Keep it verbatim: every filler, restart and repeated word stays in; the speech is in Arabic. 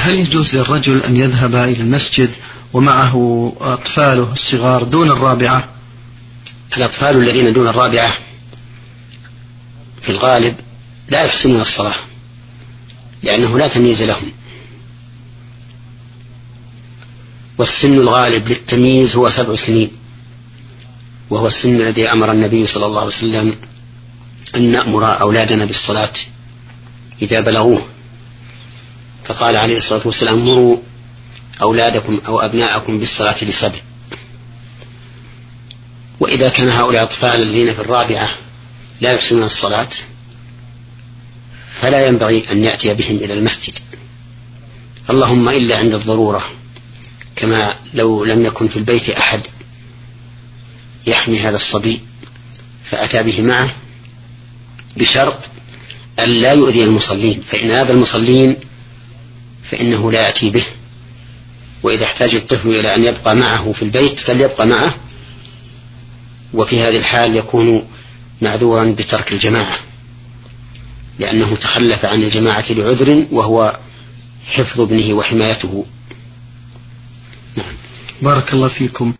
هل يجوز للرجل أن يذهب إلى المسجد ومعه أطفاله الصغار دون الرابعة؟ الأطفال الذين دون الرابعة في الغالب لا يحسنون الصلاة لأنه لا تمييز لهم، والسن الغالب للتمييز هو سبع سنين، وهو السن الذي أمر النبي صلى الله عليه وسلم أن نأمر أولادنا بالصلاة إذا بلغوه، فقال عليه الصلاة والسلام مروا أولادكم أو أبناءكم بالصلاة لسبع. وإذا كان هؤلاء الأطفال الذين في الرابعة لا يحسنون الصلاة فلا ينبغي أن يأتي بهم إلى المسجد، اللهم إلا عند الضرورة، كما لو لم يكن في البيت أحد يحمي هذا الصبي فأتى به معه، بشرط أن لا يؤذي المصلين، فإن هذا المصلين فإنه لا يأتي به، وإذا احتاج الطفل إلى أن يبقى معه في البيت فليبقى معه، وفي هذه الحال يكون معذورا بترك الجماعة لأنه تخلف عن الجماعة لعذر وهو حفظ ابنه وحمايته. نعم. بارك الله فيكم.